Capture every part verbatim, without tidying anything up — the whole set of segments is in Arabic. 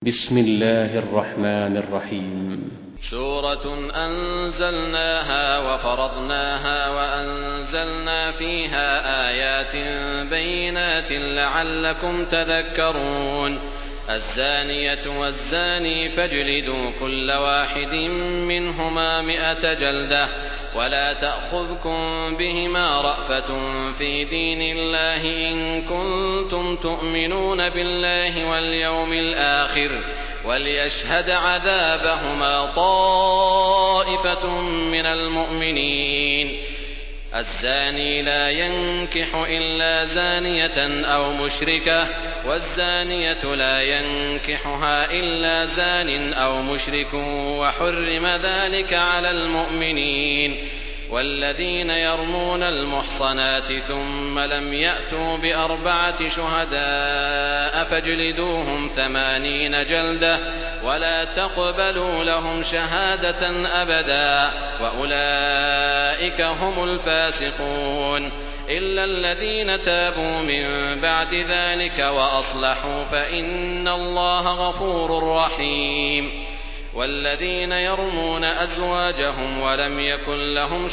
بسم الله الرحمن الرحيم. سورة أنزلناها وفرضناها وأنزلنا فيها آيات بينات لعلكم تذكرون. الزانية والزاني فاجلدوا كل واحد منهما مئة جلدة ولا تأخذكم بهما رأفة في دين الله إن كنتم تؤمنون بالله واليوم الآخر وليشهد عذابهما طائفة من المؤمنين. الزاني لا ينكح إلا زانية أو مشركة والزانية لا ينكحها إلا زان أو مشرك وحرم ذلك على المؤمنين. والذين يرمون المحصنات ثم لم يأتوا بأربعة شهداء فاجلدوهم ثمانين جلدة ولا تقبلوا لهم شهادة أبدا وأولئك هم الفاسقون إلا الذين تابوا من بعد ذلك وأصلحوا فإن الله غفور رحيم. والذين يرمون أزواجهم ولم يكن لهم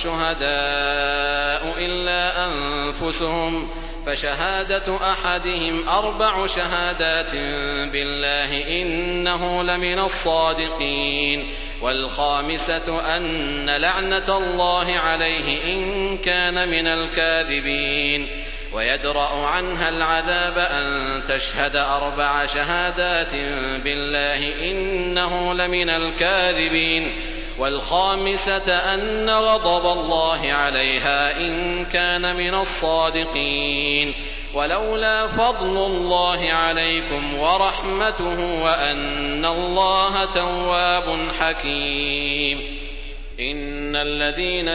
شهداء إلا أنفسهم فشهادة أحدهم أربع شهادات بالله إنه لمن الصادقين. والخامسة أن لعنة الله عليه إن كان من الكاذبين. ويدرأ عنها العذاب أن تشهد أربع شهادات بالله إنه لمن الكاذبين. والخامسة أن غضب الله عليها إن كان من الصادقين. ولولا فضل الله عليكم ورحمته وأن الله تواب حكيم. إن الذين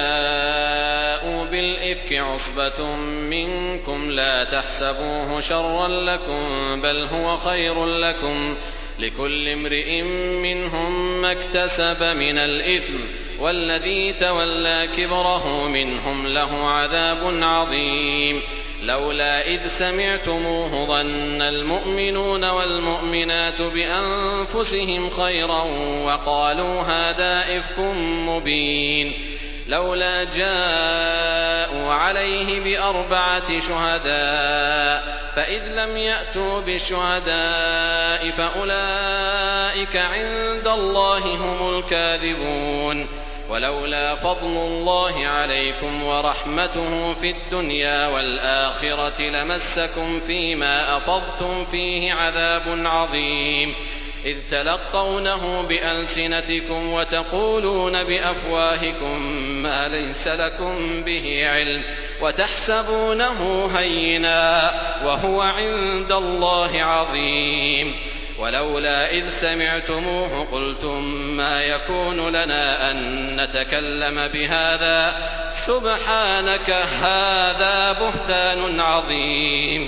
جاءوا بالإفك عصبة منكم لا تحسبوه شرا لكم بل هو خير لكم لكل امرئ منهم ما اكتسب من الإثم والذي تولى كبره منهم له عذاب عظيم. لولا إذ سمعتموه ظن المؤمنون والمؤمنات بأنفسهم خيرا وقالوا هذا إفك مبين. لولا جاءوا عليه بأربعة شهداء فإذ لم يأتوا بالشهداء فأولئك عند الله هم الكاذبون. ولولا فضل الله عليكم ورحمته في الدنيا والآخرة لمسكم فيما أفضتم فيه عذاب عظيم إذ تلقونه بألسنتكم وتقولون بأفواهكم ما ليس لكم به علم وتحسبونه هينا وهو عند الله عظيم. ولولا إذ سمعتموه قلتم ما يكون لنا أن نتكلم بهذا سبحانك هذا بهتان عظيم.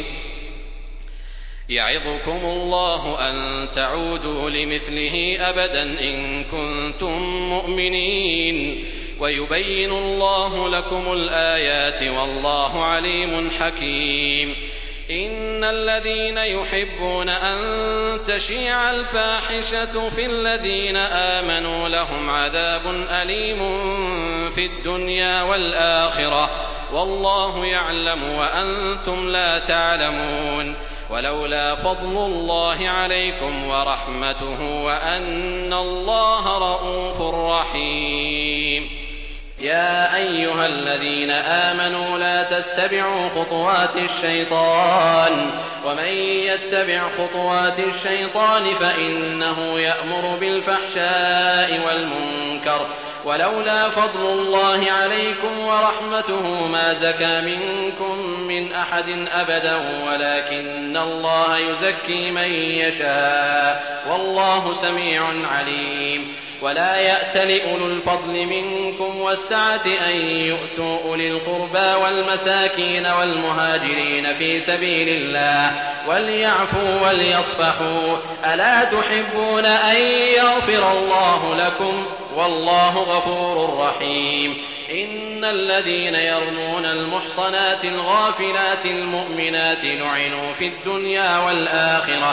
يعظكم الله أن تعودوا لمثله أبدا إن كنتم مؤمنين ويبين الله لكم الآيات والله عليم حكيم. إن الذين يحبون أن تشيع الفاحشة في الذين آمنوا لهم عذاب أليم في الدنيا والآخرة والله يعلم وأنتم لا تعلمون. ولولا فضل الله عليكم ورحمته وأن الله رءوف رحيم. يا أيها الذين آمنوا لا تتبعوا خطوات الشيطان ومن يتبع خطوات الشيطان فإنه يأمر بالفحشاء والمنكر. ولولا فضل الله عليكم ورحمته ما زكى منكم من أحد أبدا ولكن الله يزكي من يشاء والله سميع عليم. ولا يأت لأولو الفضل منكم والسعة أن يؤتوا أولي القربى والمساكين والمهاجرين في سبيل الله وليعفوا وليصفحوا ألا تحبون أن يغفر الله لكم والله غفور رحيم. إن الذين يرمون المحصنات الغافلات المؤمنات لعنوا في الدنيا والآخرة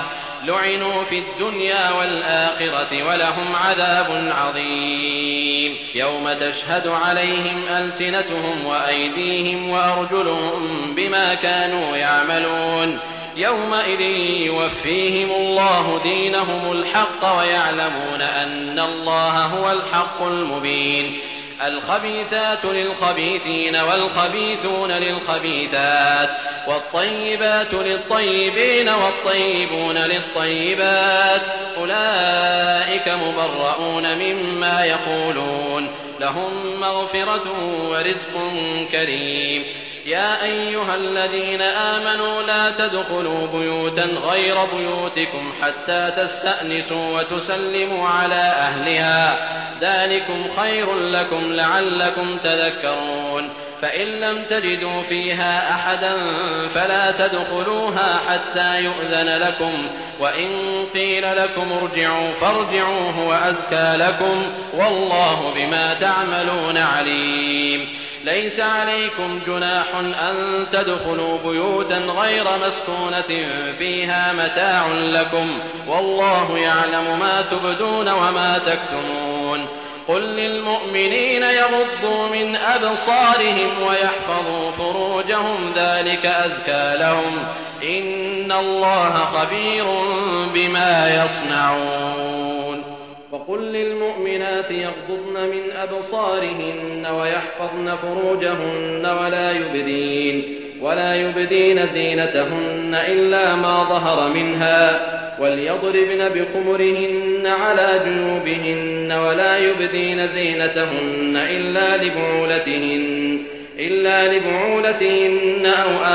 لعنوا في الدنيا والآخرة ولهم عذاب عظيم يوم تشهد عليهم ألسنتهم وأيديهم وأرجلهم بما كانوا يعملون يومئذ يوفيهم الله دينهم الحق ويعلمون أن الله هو الحق المبين الخبيثات للخبيثين والخبيثون للخبيثات والطيبات للطيبين والطيبون للطيبات أولئك مبرؤون مما يقولون لهم مغفرة ورزق كريم يا أيها الذين آمنوا لا تدخلوا بيوتا غير بيوتكم حتى تستأنسوا وتسلموا على أهلها ذلكم خير لكم لعلكم تذكرون فإن لم تجدوا فيها أحدا فلا تدخلوها حتى يؤذن لكم وإن قيل لكم ارجعوا فارجعوا هو أزكى لكم والله بما تعملون عليم ليس عليكم جناح أن تدخلوا بيوتا غير مسكونة فيها متاع لكم والله يعلم ما تبدون وما تكتمون قل للمؤمنين يغضوا من أبصارهم ويحفظوا فروجهم ذلك أزكى لهم إن الله خبير بما يصنعون وقل للمؤمنات يغضضن من أبصارهن ويحفظن فروجهن ولا يبدين ولا يبدين زينتهن إلا ما ظهر منها وليضربن بخمرهن على جنوبهن ولا يبدين زينتهن إلا لبعولتهن إلا لبعولتهن أو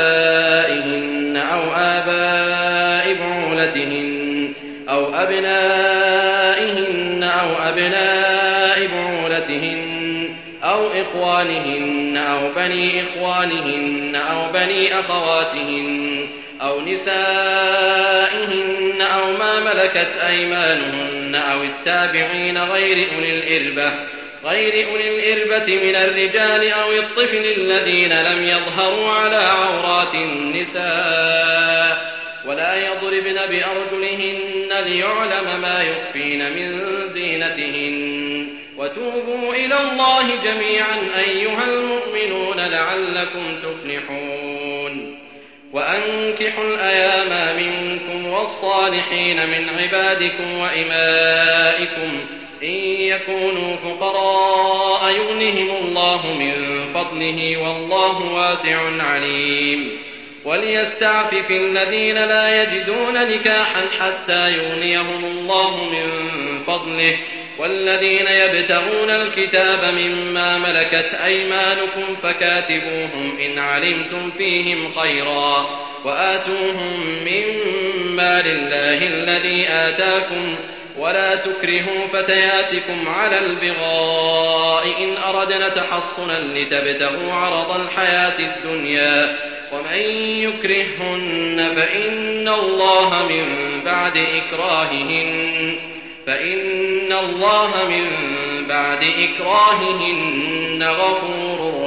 آبائهن أو آباء بعولتهن أو أبنائهن أو أبناء بعولتهن أو إخوانهن أو بني إخوانهن أو بني أخواتهن أو نسائهن أو ما ملكت أيمانهن أو التابعين غير أولي الإربة غير أولي الإربة من الرجال أو الطفل الذين لم يظهروا على عورات النساء ولا يضربن بأرجلهن ليعلم ما يخفين من زينتهن وتوبوا إلى الله جميعا أيها المؤمنون لعلكم تفلحون وأنكحوا الأيام منكم والصالحين من عبادكم وإمائكم إن يكونوا فقراء يغنهم الله من فضله والله واسع عليم وليستعفف الذين لا يجدون نكاحا حتى يغنيهم الله من فضله والذين يبتغون الكتاب مما ملكت أيمانكم فكاتبوهم إن علمتم فيهم خيرا وآتوهم مما لله الذي آتاكم ولا تكرهوا فتياتكم على البغاء إن أردنا تحصنا لتبتغوا عرض الحياة الدنيا ومن يكرههن فإن الله من بعد إكراههن فإن الله من بعد إكراههن غفور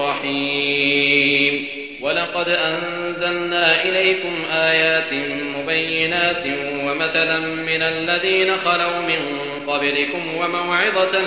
رحيم ولقد أنزلنا إليكم آيات مبينات ومثلا من الذين خلوا من قبلكم وموعظة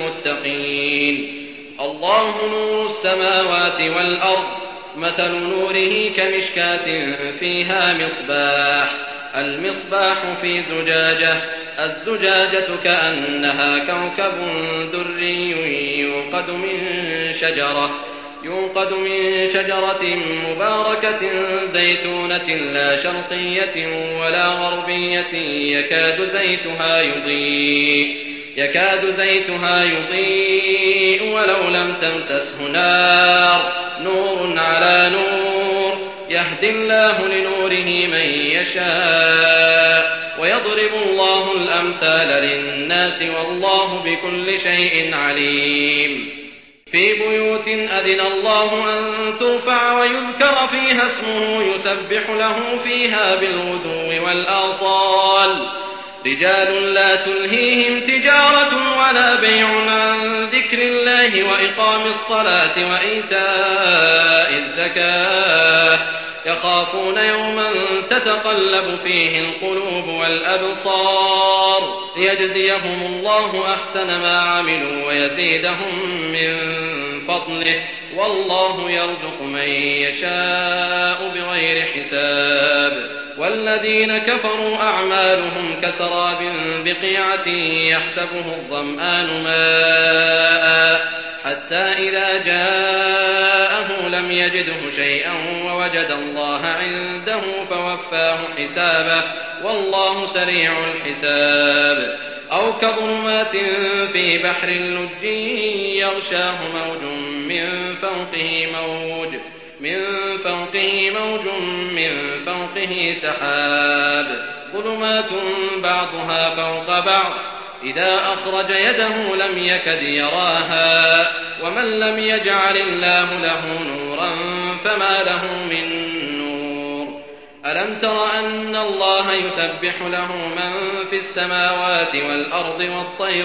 للمتقين الله نور السماوات والأرض مثل نوره كمشكاة فيها مصباح المصباح في زجاجة الزجاجة كأنها كوكب دري يوقد من شجرة يوقد من شجرة مباركة زيتونة لا شرقية ولا غربية يكاد زيتها يضيء يكاد زيتها يضيء ولو لم تمسسه نار نور على نور يهدي الله لنوره من يشاء ويضرب الله الأمثال للناس والله بكل شيء عليم في بيوت أذن الله أن ترفع ويذكر فيها اسمه يسبح له فيها بالغدو والآصال رجال لا تلهيهم تجارة ولا بيع عن ذكر الله وإقام الصلاة وإيتاء الزكاة يخافون يوما تتقلب فيه القلوب والأبصار ليجزيهم الله أحسن ما عملوا ويزيدهم من فضله والله يرزق من يشاء بغير حساب. والذين كفروا أعمالهم كسراب بقيعة يحسبه الظمآن ماء حتى إذا جاءه لم يجده شيئا ووجد الله عنده فوفاه حسابه والله سريع الحساب. أو كظلمات في بحر لج يغشاه موج من فوقه موج من فوقه موج من فوقه سحاب ظلمات بعضها فوق بعض إذا أخرج يده لم يكد يراها ومن لم يجعل الله له نورا فما له من نور. ألم تر أن الله يسبح له من في السماوات والأرض والطير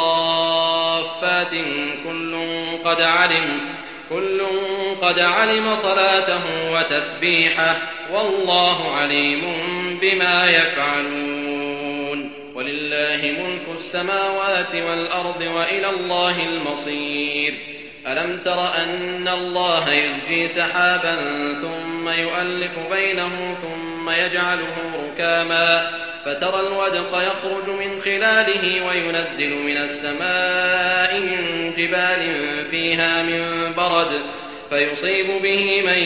صافات كل قد علم كل قد علم صلاته وتسبيحه والله عليم بما يفعلون. ولله ملك السماوات والأرض وإلى الله المصير. ألم تر أن الله يزجي سحابا ثم يؤلف بينه ثم يجعله ركاما فترى الودق يخرج من خلاله وينزل من السماء من جبال فيها من برد فيصيب به من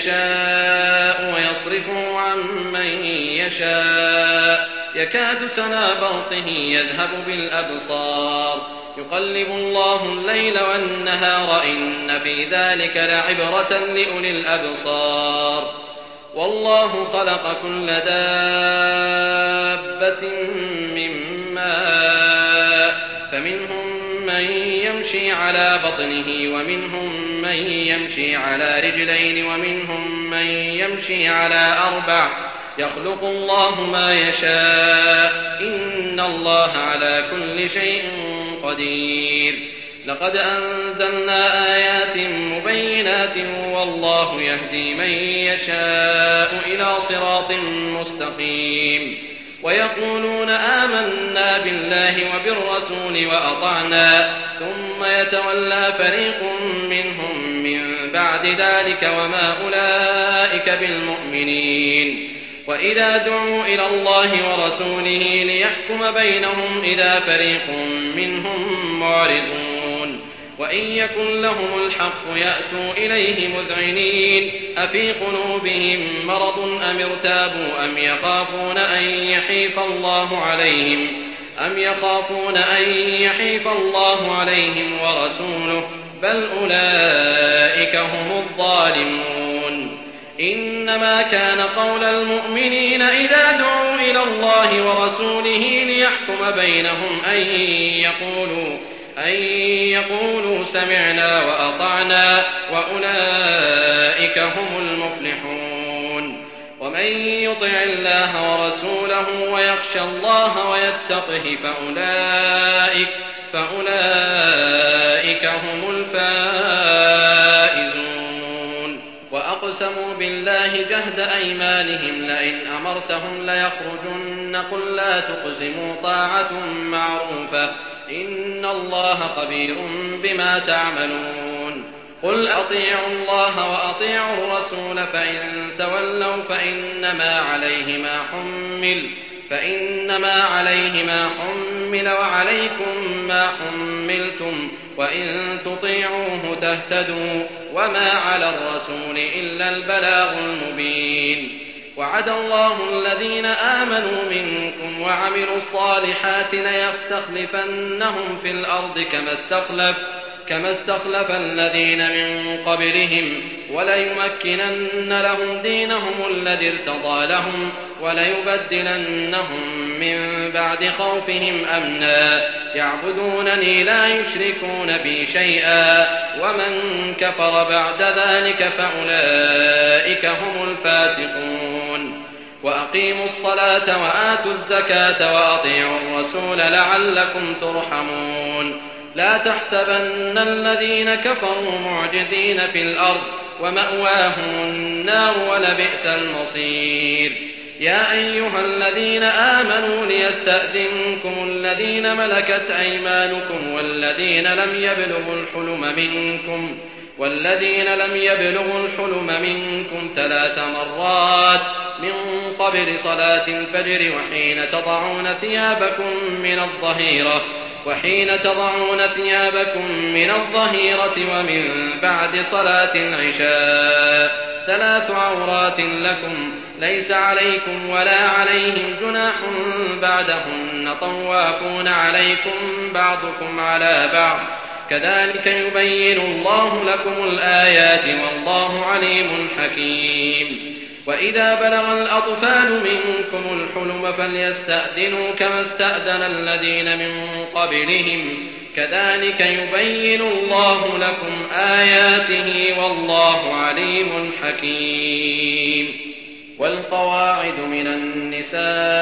يشاء ويصرفه عن من يشاء يكاد سنا برقه يذهب بالأبصار يقلب الله الليل والنهار إن في ذلك لعبرة لأولي الأبصار. والله خلق كل دابة من ماء فمنهم من يمشي على بطنه ومنهم من يمشي على رجلين ومنهم من يمشي على أربع يخلق الله ما يشاء إن الله على كل شيء قدير. لقد أنزلنا آيات مبينات والله يهدي من يشاء إلى صراط مستقيم. ويقولون آمنا بالله وبالرسول وأطعنا ثم يتولى فريق منهم من بعد ذلك وما أولئك بالمؤمنين. وإذا دعوا إلى الله ورسوله ليحكم بينهم إذا فريق منهم معرضون. وإن يكن لهم الحق يأتوا إليه مذعنين أفي قلوبهم مرض أم ارتابوا أم يخافون أن يحيف الله عليهم أم يخافون أن يحيف الله عليهم ورسوله بل أولئك هم الظالمون. إنما كان قول المؤمنين إذا دعوا إلى الله ورسوله ليحكم بينهم أن يقولوا أن يقولوا سمعنا وأطعنا وأولئك هم المفلحون. ومن يطع الله ورسوله ويخشى الله ويتقه فأولئك فأولئك هم الفائزون. وأقسموا بالله جهد أيمانهم لئن أمرتهم ليخرجن قل لا تقسموا طاعة معروفة إن الله خبير بما تعملون. قل أطيعوا الله وأطيعوا الرسول فإن تولوا فإنما عليه ما حمل فإنما عليه ما حمل وعليكم ما حملتم وإن تطيعوه تهتدوا وما على الرسول إلا البلاغ المبين. وعد الله الذين آمنوا منكم وعملوا الصالحات ليستخلفنهم في الأرض كما استخلف كما استخلف الذين من قبلهم وليمكنن لهم دينهم الذي ارتضى لهم وليبدلنهم من بعد خوفهم أمنا يعبدونني لا يشركون بي شيئا ومن كفر بعد ذلك فأولئك هم الفاسقون. وأقيموا الصلاة وآتوا الزكاة وأطيعوا الرسول لعلكم ترحمون. لا تحسبن الذين كفروا معجزين في الأرض ومأواهم النار ولبئس المصير. يا أيها الذين آمنوا ليستأذنكم الذين ملكت أيمانكم والذين لم يبلغوا الحلم منكم والذين لم يبلغوا الحلم منكم ثلاث مرات من قبل صلاة الفجر وحين تضعون ثيابكم من الظهيرة وحين تضعون ثيابكم من الظهيرة ومن بعد صلاة العشاء ثلاث عورات لكم ليس عليكم ولا عليهم جناح بعدهن طوافون عليكم بعضكم على بعض كذلك يبين الله لكم الآيات والله عليم حكيم. وإذا بلغ الأطفال منكم الحلم فليستأذنوا كما استأذن الذين من قبلهم كذلك يبين الله لكم آياته والله عليم حكيم. والقواعد من النساء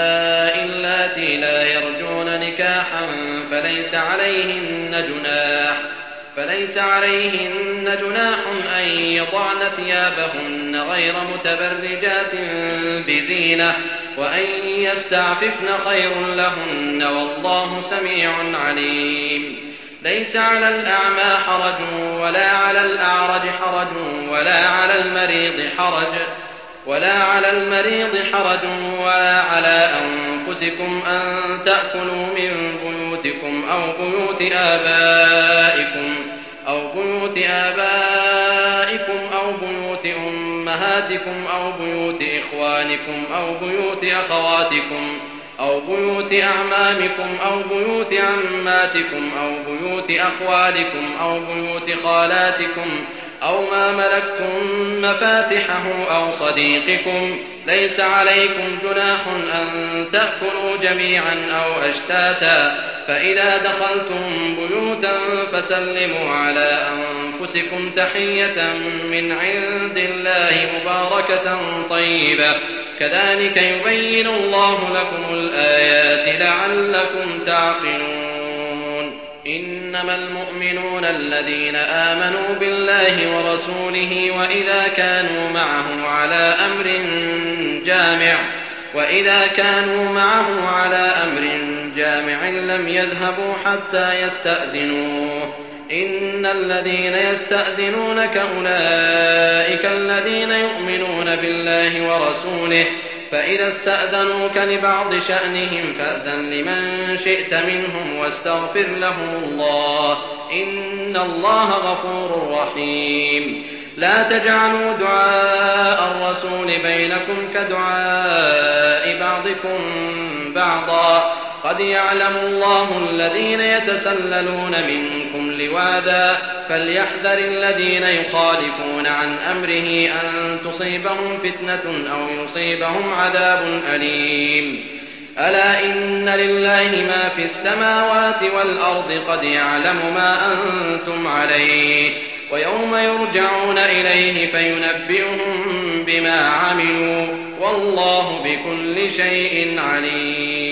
اللاتي لا يرجون نكاحا فليس عليهن جناح فليس عليهن جناح أن يضعن ثيابهن غير متبرجات بزينة وأن يستعففن خير لهن والله سميع عليم. ليس على الأعمى حرج ولا على الأعرج حرج ولا على المريض حرج ولا على المريض حرج ولا على أنفسكم أن تأكلوا من بيوتكم أو بيوت آبائكم أو بيوت آبائكم أو بيوت أمهاتكم أو بيوت إخوانكم أو بيوت أخواتكم أو بيوت أعمامكم أو بيوت عماتكم أو بيوت أخوالكم أو بيوت خالاتكم أو ما ملكتم مفاتحه أو صديقكم. ليس عليكم جناح أن تأكلوا جميعا أو أشتاتا فإذا دخلتم بيوتا فسلموا على أنفسكم تحية من عند الله مباركة طيبة كذلك يبين الله لكم الآيات لعلكم تعقلون. إنما المؤمنون الذين آمنوا بالله ورسوله وإذا كانوا معه على أمر جامع وإذا كانوا معه على أمر جامع لم يذهبوا حتى يستأذنوه. إن الذين يستأذنونك أولئك الذين يؤمنون بالله ورسوله فإذا استأذنوك لبعض شأنهم فأذن لمن شئت منهم واستغفر لهم الله إن الله غفور رحيم. لا تجعلوا دعاء الرسول بينكم كدعاء بعضكم بعضا قد يعلم الله الذين يتسللون منكم لواذا فليحذر الذين يخالفون عن أمره أن تصيبهم فتنة أو يصيبهم عذاب أليم. ألا إن لله ما في السماوات والأرض قد يعلم ما أنتم عليه ويوم يرجعون إليه فينبئهم بما عملوا والله بكل شيء عليم.